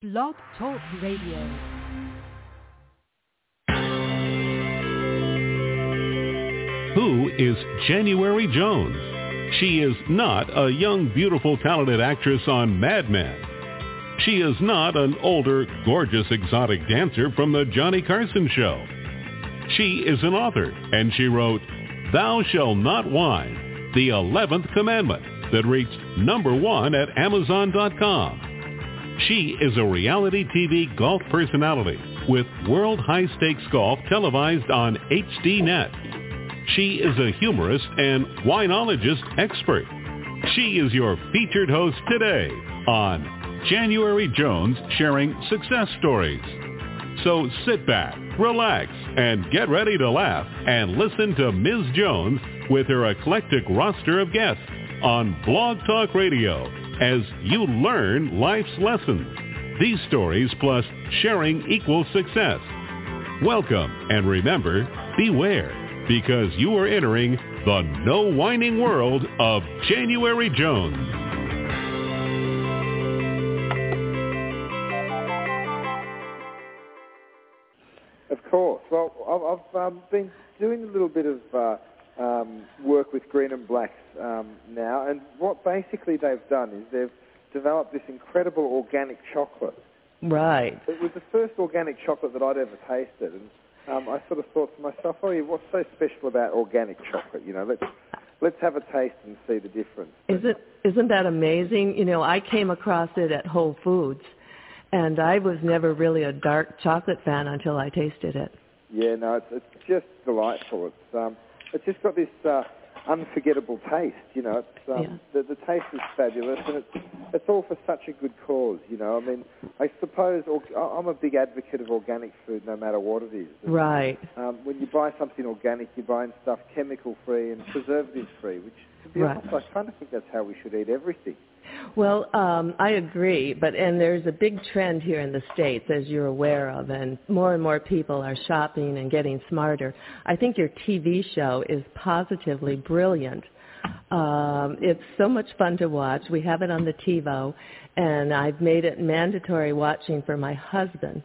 Blog Talk Radio. Who is January Jones? She is not a young, beautiful, talented actress on Mad Men. She is not an older, gorgeous, exotic dancer from the Johnny Carson show. She is an author, and she wrote Thou Shalt Not Whine, the 11th Commandment, that reached #1 at Amazon.com. She is a reality TV golf personality with World High Stakes Golf televised on HDNet. She is a humorist and winologist expert. She is your featured host today on January Jones Sharing Success Stories. So sit back, relax, and get ready to laugh and listen to Ms. Jones with her eclectic roster of guests on Blog Talk Radio as you learn life's lessons. These stories plus sharing equals success. Welcome, and remember, beware, because you are entering the no whining world of January Jones. Of course. Well, I've been doing a little bit of work with Green and Blacks now, and what basically they've done is they've developed this incredible organic chocolate. Right. It was the first organic chocolate that I'd ever tasted, and I sort of thought to myself, what's so special about organic chocolate? You know, let's have a taste and see the difference. Isn't that amazing? You know, I came across it at Whole Foods, and I was never really a dark chocolate fan until I tasted it. Yeah, no, it's just delightful. It's just got this unforgettable taste, you know. The taste is fabulous, and it's all for such a good cause, you know. I mean, I suppose I'm a big advocate of organic food, no matter what it is. Right. When you buy something organic, you're buying stuff chemical-free and preservative-free, which, to be honest, I kind of think that's how we should eat everything. Well, I agree, and there's a big trend here in the States, as you're aware of, and more people are shopping and getting smarter. I think your TV show is positively brilliant. It's so much fun to watch. We have it on the TiVo, and I've made it mandatory watching for my husband.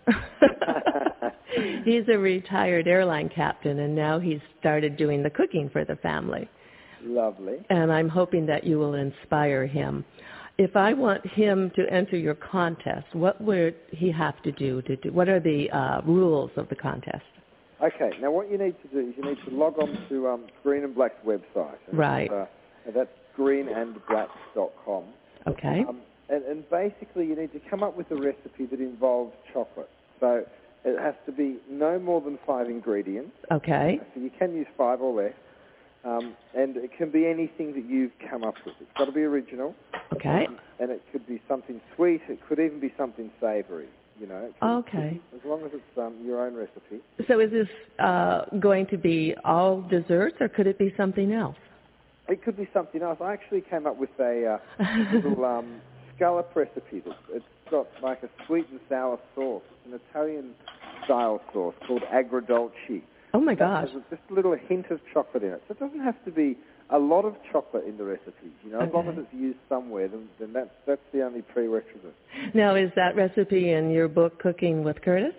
He's a retired airline captain, and now he's started doing the cooking for the family. Lovely. And I'm hoping that you will inspire him. If I want him to enter your contest, what would he have to do? What are the rules of the contest? Okay, now what you need to do is you need to log on to Green and Black's website. Right. That's greenandblacks.com. Okay. And basically you need to come up with a recipe that involves chocolate. So it has to be no more than 5 ingredients. Okay. So you can use 5 or less. And it can be anything that you've come up with. It's got to be original. Okay. And it could be something sweet. It could even be something savoury, you know. Okay. As long as it's your own recipe. So is this going to be all desserts, or could it be something else? It could be something else. I actually came up with a little scallop recipe. It's got like a sweet and sour sauce. It's an Italian-style sauce called agrodolce. Oh, my gosh. There's just a little hint of chocolate in it. So it doesn't have to be a lot of chocolate in the recipe. You know, as long as it's used somewhere, then that's the only prerequisite. Now, is that recipe in your book, Cooking with Curtis?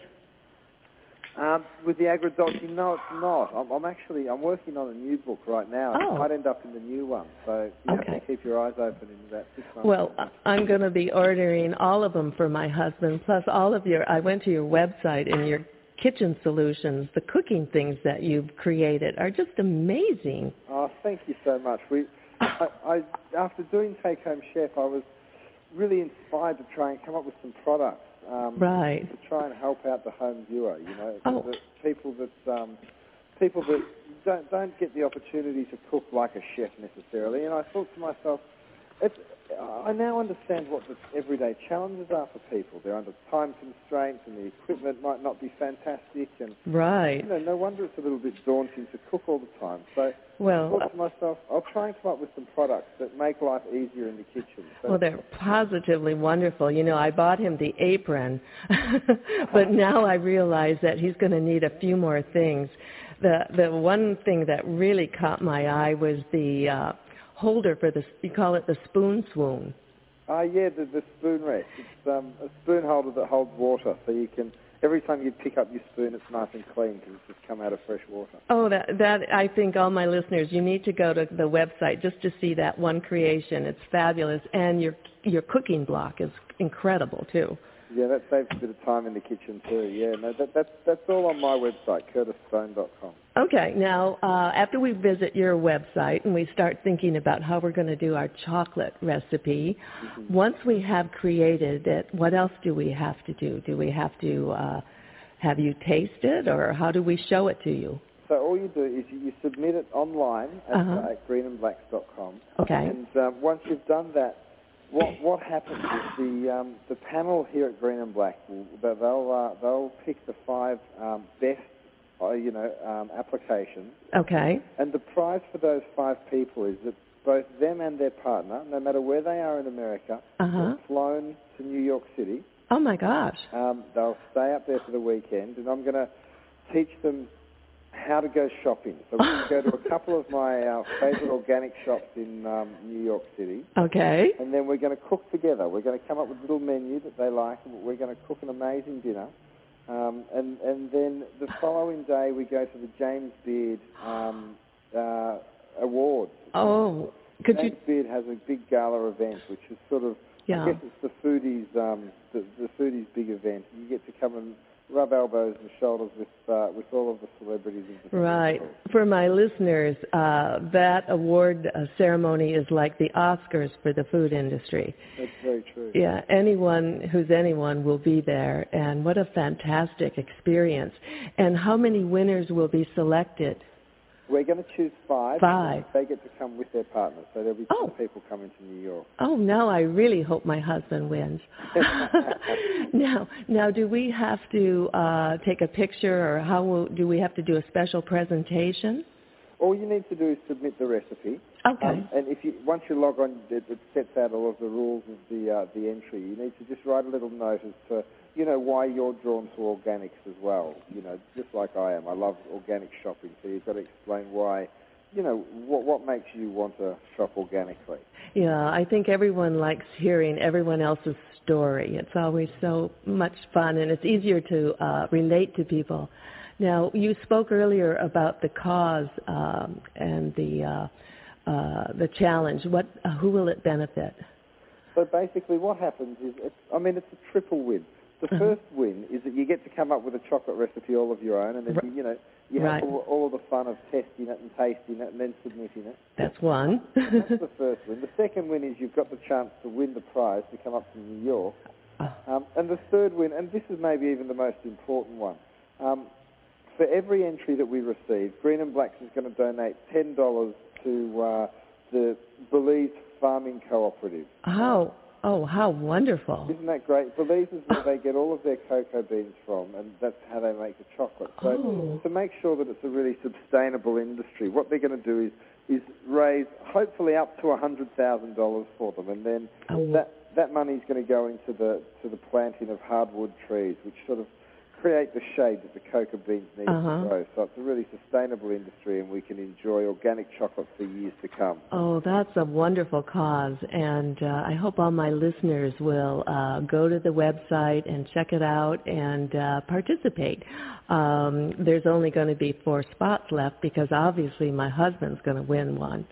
With the agrodolce, no, it's not. I'm working on a new book right now. Oh. It might end up in the new one. So you have to keep your eyes open in about 6 months. Well, I'm going to be ordering all of them for my husband, plus all of I went to your website, and your kitchen solutions, the cooking things that you've created are just amazing. Oh, thank you so much. I after doing Take Home Chef, I was really inspired to try and come up with some products. Right. To try and help out the home viewer, you know, the people that don't get the opportunity to cook like a chef necessarily. And I thought to myself, I now understand what the everyday challenges are for people. They're under time constraints, and the equipment might not be fantastic. And right. You know, no wonder it's a little bit daunting to cook all the time. So I thought to myself, I'll try and come up with some products that make life easier in the kitchen. So, well, they're positively wonderful. You know, I bought him the apron, but now I realize that he's going to need a few more things. The one thing that really caught my eye was the holder for you call it the spoon swoon. Yeah, the spoon rest. It's a spoon holder that holds water, so you can, every time you pick up your spoon, it's nice and clean because it's just come out of fresh water. Oh, that I think all my listeners, you need to go to the website just to see that one creation. It's fabulous, and your cooking block is incredible too. Yeah, that saves a bit of time in the kitchen too. Yeah, no, that's all on my website, curtisstone.com. Okay, now after we visit your website and we start thinking about how we're going to do our chocolate recipe, once we have created it, what else do we have to do? Do we have to have you taste it, or how do we show it to you? So all you do is you submit it online at greenandblacks.com. Okay. And once you've done that, what happens is the panel here at Green and Black they'll pick the 5 best applications. Okay. And the prize for those 5 people is that both them and their partner, no matter where they are in America, are flown to New York City. Oh my gosh. They'll stay up there for the weekend, and I'm going to teach them how to go shopping. So we're going to go to a couple of my favourite organic shops in New York City. Okay. And then we're going to cook together. We're going to come up with a little menu that they like, and we're going to cook an amazing dinner. And then the following day we go to the James Beard Awards. Oh, James Beard has a big gala event, which is sort of, I guess it's the foodies' the foodies' big event. You get to come and rub elbows and shoulders with all of the celebrities. Right. For my listeners, that award ceremony is like the Oscars for the food industry. That's very true. Yeah, anyone who's anyone will be there, and what a fantastic experience. And how many winners will be selected? We're going to choose 5. 5. They get to come with their partners, so there'll be 2 people coming to New York. Oh, no, I really hope my husband wins. Now, do we have to take a picture, or do we have to do a special presentation? All you need to do is submit the recipe. Okay. And once you log on, it sets out all of the rules of the entry. You need to just write a little note as to, why you're drawn to organics as well. Just like I am. I love organic shopping, so you've got to explain why, what makes you want to shop organically. Yeah, I think everyone likes hearing everyone else's story. It's always so much fun, and it's easier to relate to people. Now, you spoke earlier about the cause and the challenge. Who will it benefit? So basically what happens is, it's a triple win. The first win is that you get to come up with a chocolate recipe all of your own, and then, you have all of the fun of testing it and tasting it and then submitting it. That's one. That's the first win. The second win is you've got the chance to win the prize to come up to New York. And the third win, and this is maybe even the most important one, for every entry that we receive, Green and Blacks is going to donate $10 to the Belize Farming Cooperative. Oh, how wonderful. Isn't that great? Belize is where they get all of their cocoa beans from, and that's how they make the chocolate. So to make sure that it's a really sustainable industry, what they're going to do is raise hopefully up to $100,000 for them, and then that money is going to go into the planting of hardwood trees, which sort of create the shade that the cocoa beans need to grow. So it's a really sustainable industry, and we can enjoy organic chocolate for years to come. Oh, that's a wonderful cause, and I hope all my listeners will go to the website and check it out and participate. There's only going to be 4 spots left because obviously my husband's going to win one.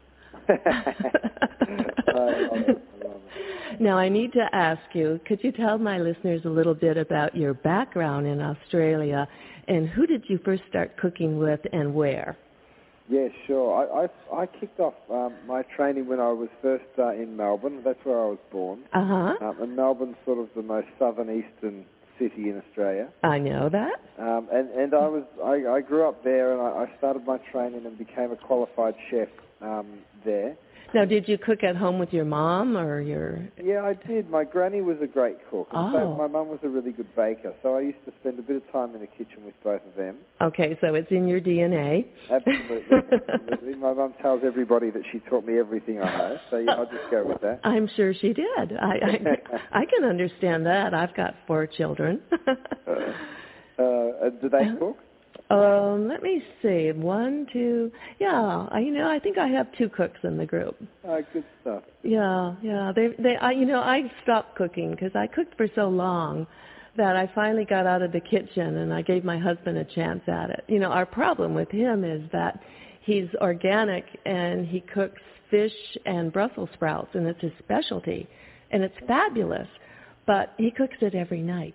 Now, I need to ask you, could you tell my listeners a little bit about your background in Australia, and who did you first start cooking with and where? Yeah, sure. I kicked off my training when I was first in Melbourne. That's where I was born. And Melbourne's sort of the most southern-eastern city in Australia. I know that. And I grew up there, and I started my training and became a qualified chef there. Now, did you cook at home with your mom or your... Yeah, I did. My granny was a great cook. In fact, my mum was a really good baker, so I used to spend a bit of time in the kitchen with both of them. Okay, so it's in your DNA. Absolutely. My mum tells everybody that she taught me everything I know, so yeah, I'll just go with that. I'm sure she did. I can understand that. I've got 4 children. Do they cook? Let me see. 1, 2. Yeah, I think I have 2 cooks in the group. Good stuff. Yeah. I stopped cooking because I cooked for so long that I finally got out of the kitchen and I gave my husband a chance at it. Our problem with him is that he's organic and he cooks fish and Brussels sprouts, and it's his specialty, and it's fabulous, but he cooks it every night.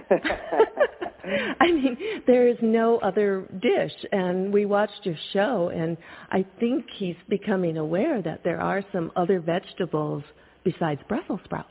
I mean, there is no other dish, and we watched your show, and I think he's becoming aware that there are some other vegetables besides Brussels sprouts.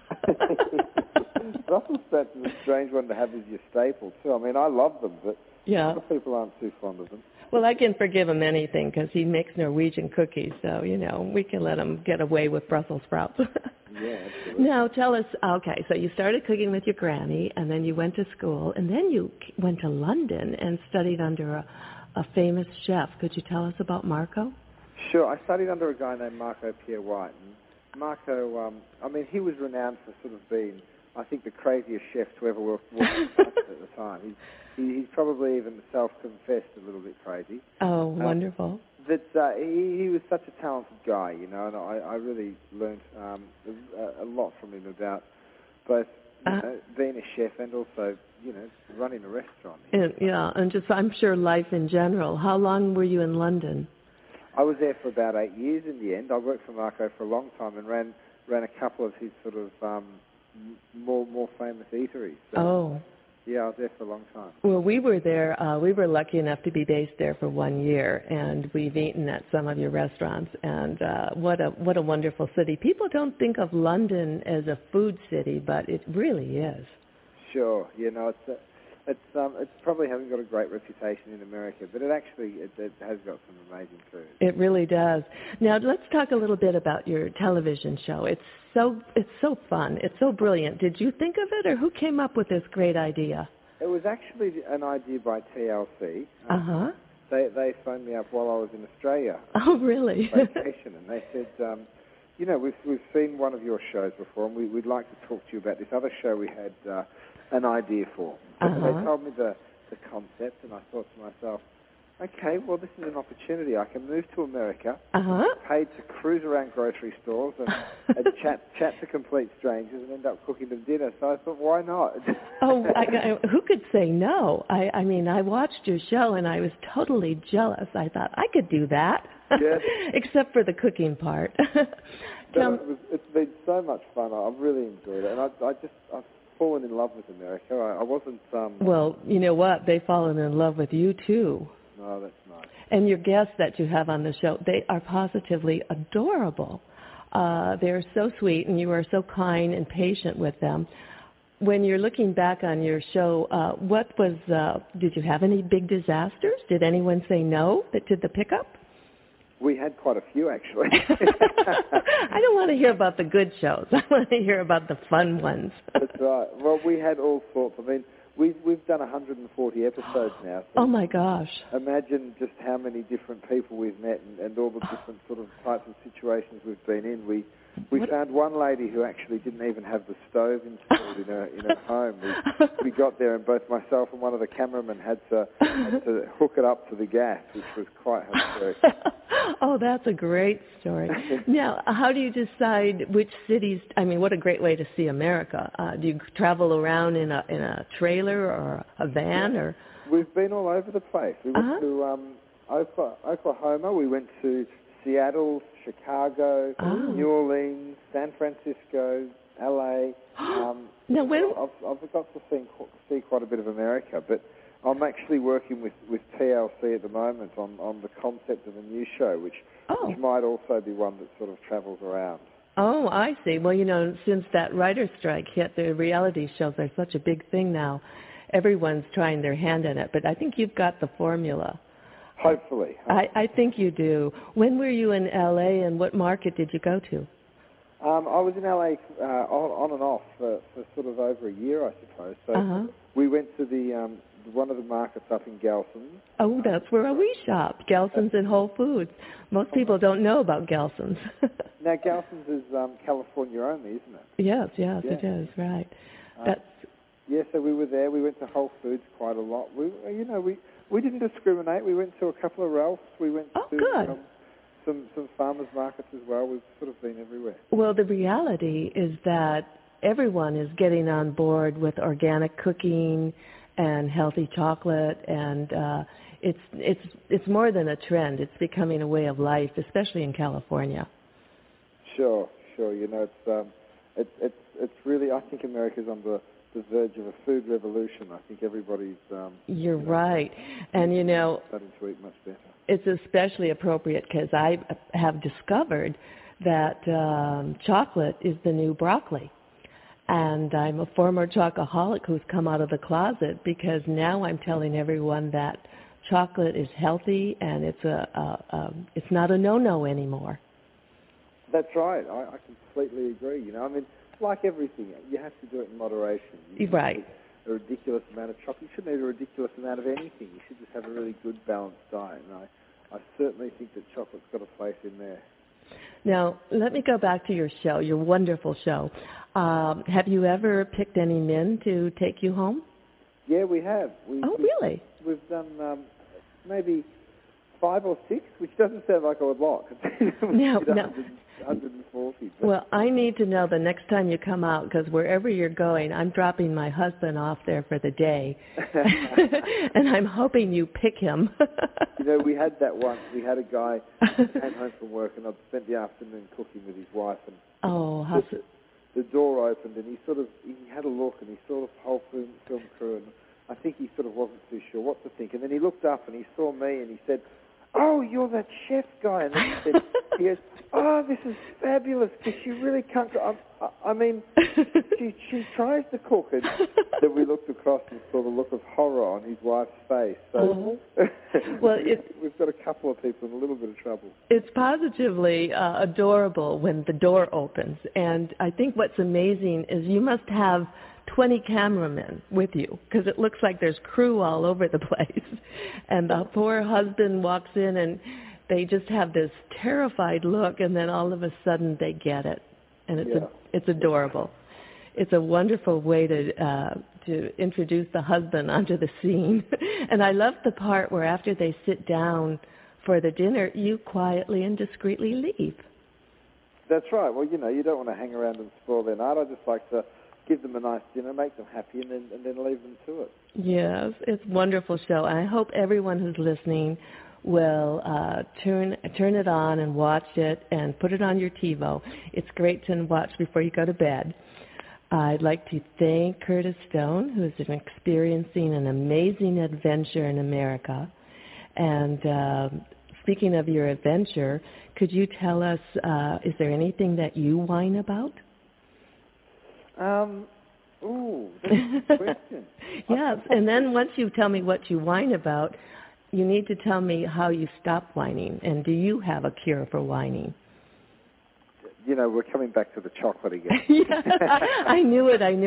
Brussels sprouts is a strange one to have as your staple, too. I mean, I love them, but a lot of people aren't too fond of them. Well, I can forgive him anything because he makes Norwegian cookies, so, we can let him get away with Brussels sprouts. Yeah, absolutely. Now, tell us, okay, so you started cooking with your granny, and then you went to school, and then you went to London and studied under a famous chef. Could you tell us about Marco? Sure. I studied under a guy named Marco Pierre White. And Marco, he was renowned for sort of being, I think, the craziest chef to ever walk the planet at the time. He's probably even self-confessed a little bit crazy. Oh, wonderful. But he was such a talented guy, and I really learned a lot from him about both being a chef and also, running a restaurant. And just, I'm sure, life in general. How long were you in London? I was there for about 8 years in the end. I worked for Marco for a long time and ran a couple of his sort of more famous eateries. So, yeah, I was there for a long time. Well, we were there. We were lucky enough to be based there for 1 year, and we've eaten at some of your restaurants. And what a wonderful city. People don't think of London as a food city, but it really is. Sure, it's probably hasn't got a great reputation in America, but it has got some amazing food. It really does. Now let's talk a little bit about your television show. It's so fun. It's so brilliant. Did you think of it, or who came up with this great idea? It was actually an idea by TLC. They phoned me up while I was in Australia. Oh, really? Vacation, and they said, we've seen one of your shows before, and we'd like to talk to you about this other show we had an idea for. And they told me the concept, and I thought to myself, okay, well, this is an opportunity. I can move to America, paid to cruise around grocery stores and chat to complete strangers and end up cooking them dinner. So I thought, why not? Who could say no? I mean, I watched your show, and I was totally jealous. I thought, I could do that, except for the cooking part. It's been so much fun. I've really enjoyed it, and I've fallen in love with America. I wasn't... Well, you know what? They've fallen in love with you, too. Oh, that's nice. And your guests that you have on the show, they are positively adorable. They're so sweet, and you are so kind and patient with them. When you're looking back on your show, did you have any big disasters? Did anyone say no to the pickup? We had quite a few, actually. I don't want to hear about the good shows. I want to hear about the fun ones. That's right. Well, we had all sorts. I mean, we've done 140 episodes now. So oh, my gosh. Imagine just how many different people we've met and all the different sort of types of situations we've been in. We found one lady who actually didn't even have the stove installed in her home. We got there, and both myself and one of the cameramen had to hook it up to the gas, which was quite hilarious. Oh, that's a great story. Now, how do you decide which cities? I mean, what a great way to see America. Do you travel around in a trailer or a van? Or we've been all over the place. We went to Oklahoma. We went to Seattle, Chicago, New Orleans, San Francisco, LA. Now, I've got to see quite a bit of America, but I'm actually working with TLC at the moment on the concept of a new show, which might also be one that sort of travels around. Oh, I see. Well, since that writer's strike hit, the reality shows are such a big thing now. Everyone's trying their hand in it, but I think you've got the formula. Hopefully. I think you do. When were you in L.A., and what market did you go to? I was in L.A. On and off for sort of over a year, I suppose. So we went to the one of the markets up in Gelson's. Oh, that's where we shop, Gelson's and Whole Foods. Most people don't know about Gelson's. Now, Gelson's is California only, isn't it? Yes, it is, right. Yeah, so we were there. We went to Whole Foods quite a lot. We didn't discriminate. We went to a couple of Ralphs. We went to some farmers markets as well. We've sort of been everywhere. Well, the reality is that everyone is getting on board with organic cooking and healthy chocolate, and it's more than a trend. It's becoming a way of life, especially in California. Sure. It's really, I think America's on the verge of a food revolution. I think everybody's... You're right. And, starting to eat much better. It's especially appropriate because I have discovered that chocolate is the new broccoli. And I'm a former chocoholic who's come out of the closet because now I'm telling everyone that chocolate is healthy and it's not a no-no anymore. That's right. I completely agree. Like everything, you have to do it in moderation. Right. A ridiculous amount of chocolate. You shouldn't eat a ridiculous amount of anything. You should just have a really good, balanced diet. And I certainly think that chocolate's got a place in there. Now, let me go back to your show, your wonderful show. Have you ever picked any men to take you home? Yeah, we have. Really? We've done maybe 5 or 6, which doesn't sound like a lot. No. 140. Well, I need to know the next time you come out, because wherever you're going, I'm dropping my husband off there for the day, and I'm hoping you pick him. We had that once. We had a guy who came home from work, and I'd spent the afternoon cooking with his wife, and the door opened, and he had a look, and he saw the whole film crew, and I think he sort of wasn't too sure what to think, and then he looked up, and he saw me, and he said, "Oh, you're that chef guy." And then he goes, "Oh, this is fabulous, because she really can't cook." She tries to cook, and then we looked across and saw the look of horror on his wife's face. So we've got a couple of people in a little bit of trouble. It's positively adorable when the door opens, and I think what's amazing is you must have 20 cameramen with you, because it looks like there's crew all over the place. And the poor husband walks in, and they just have this terrified look, and then all of a sudden they get it. And it's adorable. It's a wonderful way to introduce the husband onto the scene. And I love the part where after they sit down for the dinner, you quietly and discreetly leave. That's right. Well, you don't want to hang around and spoil their night. I just like to give them a nice dinner, make them happy, and then leave them to it. Yes, it's a wonderful show. I hope everyone who's listening will turn it on and watch it and put it on your TiVo. It's great to watch before you go to bed. I'd like to thank Curtis Stone, who's experiencing an amazing adventure in America. And speaking of your adventure, could you tell us, is there anything that you whine about? That's a good question. Yes, and then once you tell me what you whine about, you need to tell me how you stop whining, and do you have a cure for whining? We're coming back to the chocolate again. I knew it. I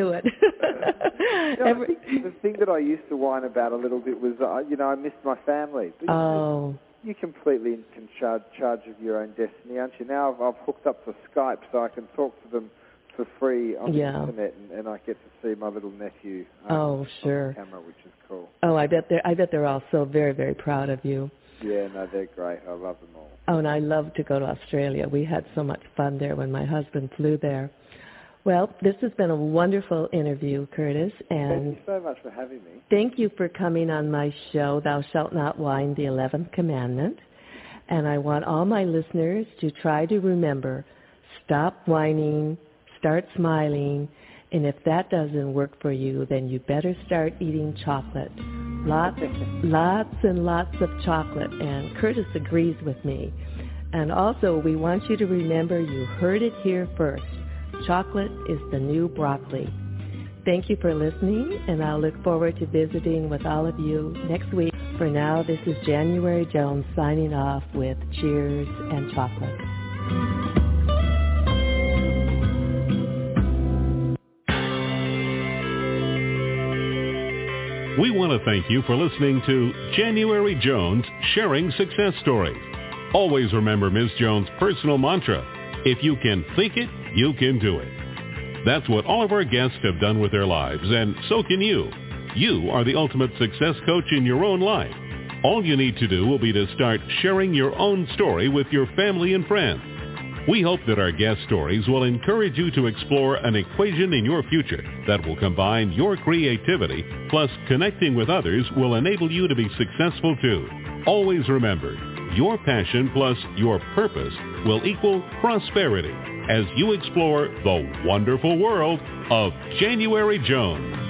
think the thing that I used to whine about a little bit was, I missed my family. Oh. You're completely in charge of your own destiny, aren't you? Now I've hooked up to Skype so I can talk to them for free on the internet, and I get to see my little nephew on the camera, which is cool. Oh, I bet they're all so very, very proud of you. Yeah, no, they're great. I love them all. Oh, and I love to go to Australia. We had so much fun there when my husband flew there. Well, this has been a wonderful interview, Curtis. And thank you so much for having me. Thank you for coming on my show, Thou Shalt Not Whine, the 11th Commandment. And I want all my listeners to try to remember, stop whining, start smiling, and if that doesn't work for you, then you better start eating chocolate. Lots and lots of chocolate, and Curtis agrees with me. And also, we want you to remember you heard it here first. Chocolate is the new broccoli. Thank you for listening, and I'll look forward to visiting with all of you next week. For now, this is January Jones signing off with cheers and chocolate. We want to thank you for listening to January Jones Sharing Success Stories. Always remember Ms. Jones' personal mantra, if you can think it, you can do it. That's what all of our guests have done with their lives, and so can you. You are the ultimate success coach in your own life. All you need to do will be to start sharing your own story with your family and friends. We hope that our guest stories will encourage you to explore an equation in your future that will combine your creativity plus connecting with others will enable you to be successful too. Always remember, your passion plus your purpose will equal prosperity as you explore the wonderful world of January Jones.